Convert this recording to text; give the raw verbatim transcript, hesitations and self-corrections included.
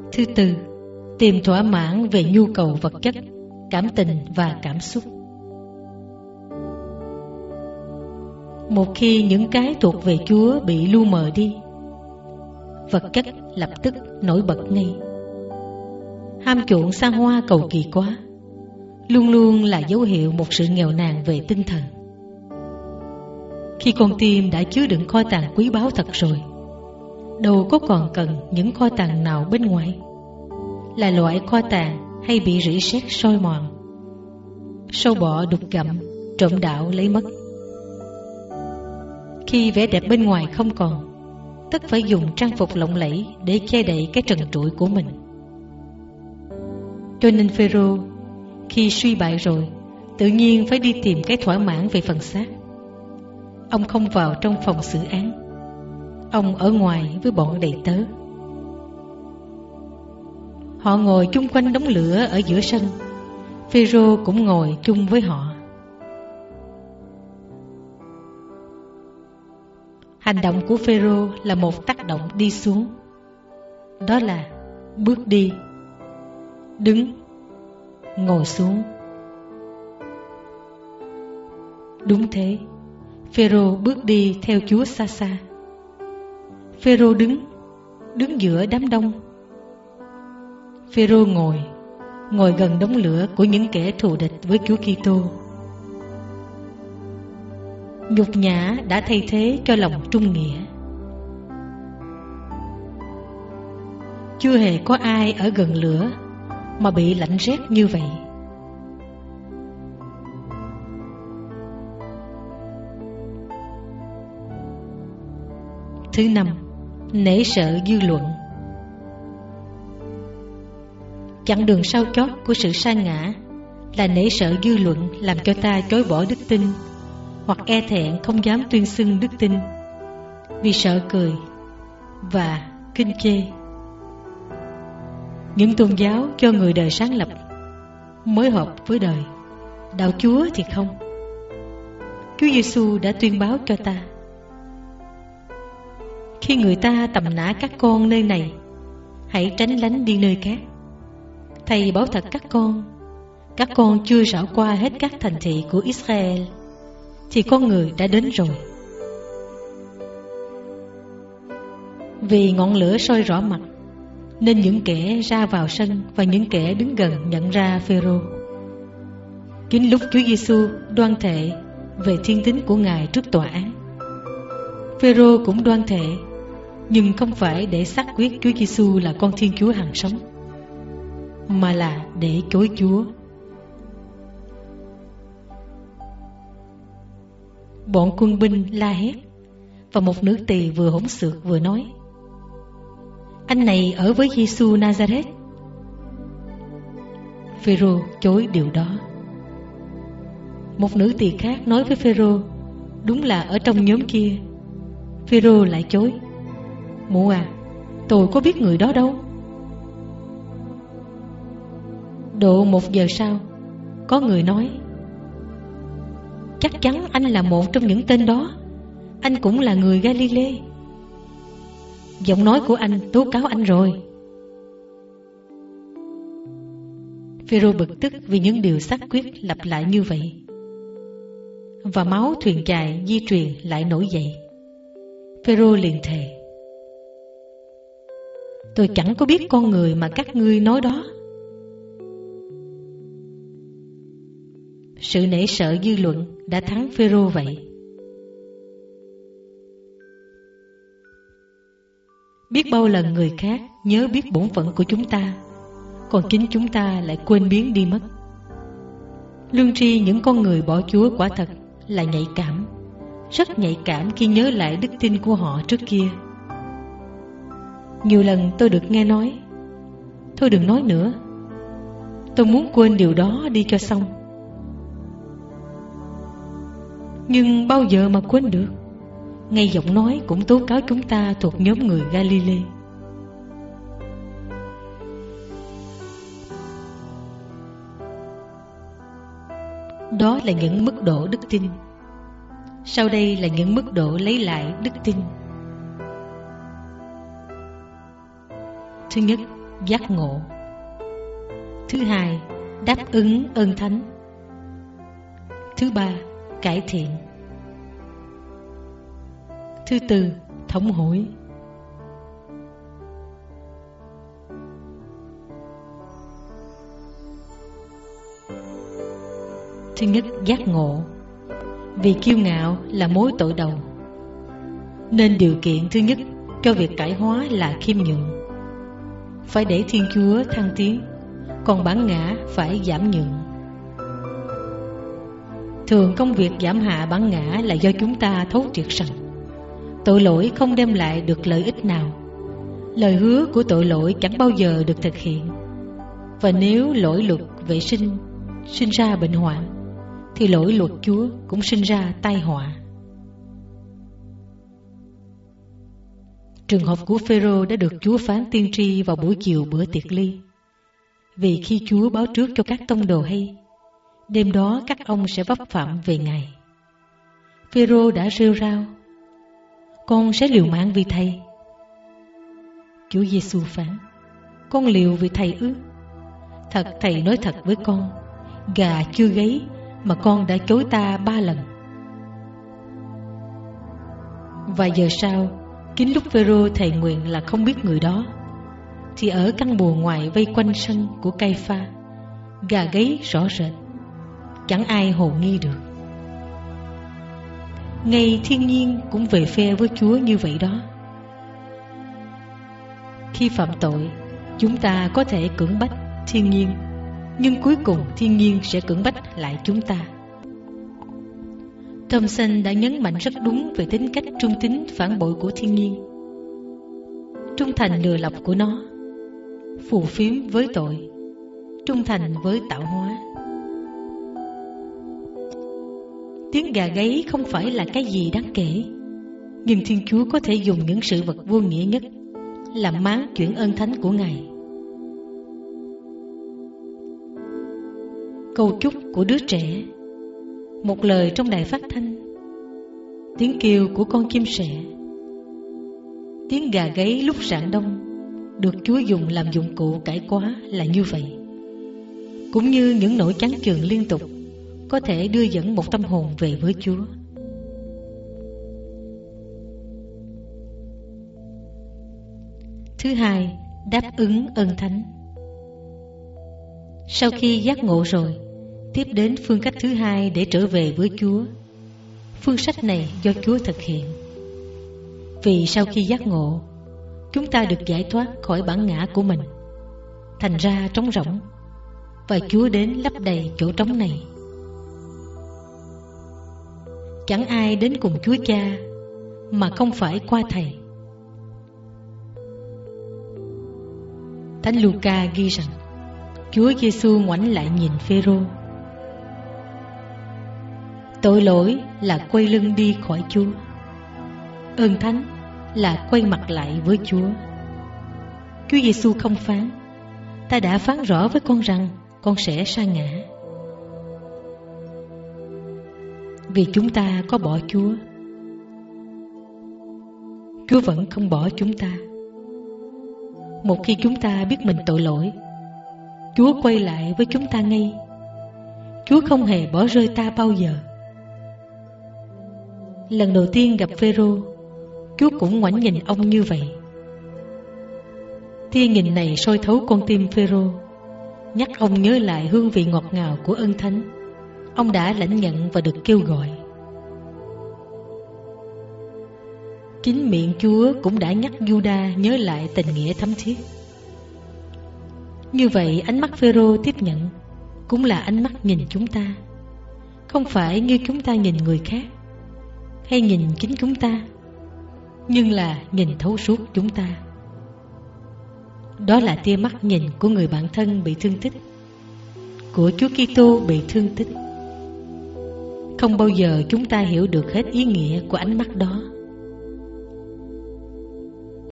Thứ tư, tìm thỏa mãn về nhu cầu vật chất, cảm tình và cảm xúc. Một khi những cái thuộc về Chúa bị lu mờ đi, vật chất lập tức nổi bật ngay. Ham chuộng xa hoa cầu kỳ quá luôn luôn là dấu hiệu một sự nghèo nàn về tinh thần. Khi con tim đã chứa đựng kho tàng quý báu thật rồi, đâu có còn cần những kho tàng nào bên ngoài. Là loại kho tàng hay bị rỉ sét soi mòn, sâu bọ đục gặm, trộm đạo lấy mất. Khi vẻ đẹp bên ngoài không còn, tất phải dùng trang phục lộng lẫy để che đậy cái trần trụi của mình. Cho nên Phêrô khi suy bại rồi, tự nhiên phải đi tìm cái thỏa mãn về phần xác. Ông không vào trong phòng xử án, ông ở ngoài với bọn đầy tớ. Họ ngồi chung quanh đống lửa ở giữa sân, Phêrô cũng ngồi chung với họ. Hành động của Phêrô là một tác động đi xuống. Đó là bước đi, đứng, ngồi xuống. Đúng thế, Phêrô bước đi theo Chúa xa xa. Phêrô đứng, đứng giữa đám đông. Phêrô ngồi, ngồi gần đống lửa của những kẻ thù địch với Chúa Kitô. Nhục nhã đã thay thế cho lòng trung nghĩa. Chưa hề có ai ở gần lửa mà bị lạnh rét như vậy. Thứ năm, nể sợ dư luận. Chặng đường sau chót của sự sa ngã là nể sợ dư luận làm cho ta chối bỏ đức tin, hoặc e thẹn không dám tuyên xưng đức tin vì sợ cười và kinh chê. Những tôn giáo cho người đời sáng lập mới hợp với đời, đạo Chúa thì không. Chúa Giêsu đã tuyên báo cho ta: khi người ta tầm nã các con nơi này, hãy tránh lánh đi nơi khác. Thầy bảo thật các con, các con chưa rảo qua hết các thành thị của Israel thì con người đã đến rồi. Vì ngọn lửa soi rõ mặt, nên những kẻ ra vào sân và những kẻ đứng gần nhận ra Phêrô. Chính lúc Chúa Giêsu đoan thệ về thiên tính của Ngài trước tòa án, Phêrô cũng đoan thệ, nhưng không phải để xác quyết Chúa Giêsu là con Thiên Chúa hằng sống, mà là để chối Chúa. Bọn quân binh la hét, và một nữ tỳ vừa hỗn xược vừa nói: anh này ở với Giêsu Nazareth. Phêrô chối điều đó. Một nữ tỳ khác nói với Phêrô: đúng là ở trong nhóm kia. Phêrô lại chối: mụ à, tôi có biết người đó đâu. Độ một giờ sau, có người nói: chắc chắn anh là một trong những tên đó. Anh cũng là người Galilee. Giọng nói của anh tố cáo anh rồi. Phêrô bực tức vì những điều xác quyết lặp lại như vậy, và máu thuyền chài di truyền lại nổi dậy. Phêrô liền thề: tôi chẳng có biết con người mà các ngươi nói đó. Sự nể sợ dư luận đã thắng Phêrô vậy. Biết bao lần người khác nhớ biết bổn phận của chúng ta, còn chính chúng ta lại quên biến đi mất. Lương tri những con người bỏ Chúa quả thật là nhạy cảm, rất nhạy cảm khi nhớ lại đức tin của họ trước kia. Nhiều lần tôi được nghe nói: thôi đừng nói nữa, tôi muốn quên điều đó đi cho xong. Nhưng bao giờ mà quên được? Ngay giọng nói cũng tố cáo chúng ta thuộc nhóm người Galilee. Đó là những mức độ đức tin. Sau đây là những mức độ lấy lại đức tin. Thứ nhất, giác ngộ. Thứ hai, đáp ứng ơn thánh. Thứ ba, cải thiện. Thứ tư, thống hối. Thứ nhất, giác ngộ. Vì kiêu ngạo là mối tội đầu, nên điều kiện thứ nhất cho việc cải hóa là khiêm nhường. Phải để Thiên Chúa thăng tiến, còn bản ngã phải giảm nhượng. Thường công việc giảm hạ bản ngã là do chúng ta thấu triệt rằng tội lỗi không đem lại được lợi ích nào. Lời hứa của tội lỗi chẳng bao giờ được thực hiện. Và nếu lỗi luật vệ sinh sinh ra bệnh hoạn, thì lỗi luật Chúa cũng sinh ra tai họa. Trường hợp của Phêrô đã được Chúa phán tiên tri vào buổi chiều bữa tiệc ly. Vì khi Chúa báo trước cho các tông đồ hay, đêm đó các ông sẽ vấp phạm về Ngài, Phêrô đã rêu rao: con sẽ liều mạng vì Thầy. Chúa Giêsu phán: con liều vì Thầy ư? Thật Thầy nói thật với con, gà chưa gáy mà con đã chối ta ba lần. Vài giờ sau, chính lúc Phêrô thề nguyện là không biết người đó, thì ở căn buồng ngoài vây quanh sân của Cai-pha, gà gáy rõ rệt, chẳng ai hồ nghi được. Ngay thiên nhiên cũng về phe với Chúa như vậy đó. Khi phạm tội, chúng ta có thể cưỡng bách thiên nhiên, nhưng cuối cùng thiên nhiên sẽ cưỡng bách lại chúng ta. Thomson đã nhấn mạnh rất đúng về tính cách trung tín phản bội của thiên nhiên, trung thành lừa lọc của nó, phù phiếm với tội, trung thành với tạo hóa. Tiếng gà gáy không phải là cái gì đáng kể, nhưng Thiên Chúa có thể dùng những sự vật vô nghĩa nhất làm máng chuyển ơn thánh của Ngài. Câu chúc của đứa trẻ, một lời trong đài phát thanh, tiếng kêu của con chim sẻ, tiếng gà gáy lúc rạng đông được Chúa dùng làm dụng cụ cải quá là như vậy. Cũng như những nỗi chán chường liên tục có thể đưa dẫn một tâm hồn về với Chúa. Thứ hai, đáp ứng ơn thánh. Sau khi giác ngộ rồi, tiếp đến phương cách thứ hai để trở về với Chúa. Phương sách này do Chúa thực hiện. Vì sau khi giác ngộ, chúng ta được giải thoát khỏi bản ngã của mình, thành ra trống rỗng, và Chúa đến lấp đầy chỗ trống này. Chẳng ai đến cùng Chúa Cha mà không phải qua Thầy. Thánh Luca ghi rằng Chúa Giêsu ngoảnh lại nhìn Phêrô. Tội lỗi là quay lưng đi khỏi Chúa, ơn thánh là quay mặt lại với Chúa. Chúa Giêsu không phán: ta đã phán rõ với con rằng con sẽ sa ngã. Vì chúng ta có bỏ Chúa, Chúa vẫn không bỏ chúng ta. Một khi chúng ta biết mình tội lỗi, Chúa quay lại với chúng ta ngay. Chúa không hề bỏ rơi ta bao giờ. Lần đầu tiên gặp Phêrô, Chúa cũng ngoảnh nhìn ông như vậy. Tia nhìn này soi thấu con tim Phêrô, nhắc ông nhớ lại hương vị ngọt ngào của ơn thánh ông đã lãnh nhận và được kêu gọi. Chính miệng Chúa cũng đã nhắc Giuđa nhớ lại tình nghĩa thấm thiết. Như vậy, ánh mắt Phêrô tiếp nhận cũng là ánh mắt nhìn chúng ta, không phải như chúng ta nhìn người khác hay nhìn chính chúng ta, nhưng là nhìn thấu suốt chúng ta. Đó là tia mắt nhìn của người bạn thân bị thương tích, của Chúa Kitô bị thương tích. Không bao giờ chúng ta hiểu được hết ý nghĩa của ánh mắt đó.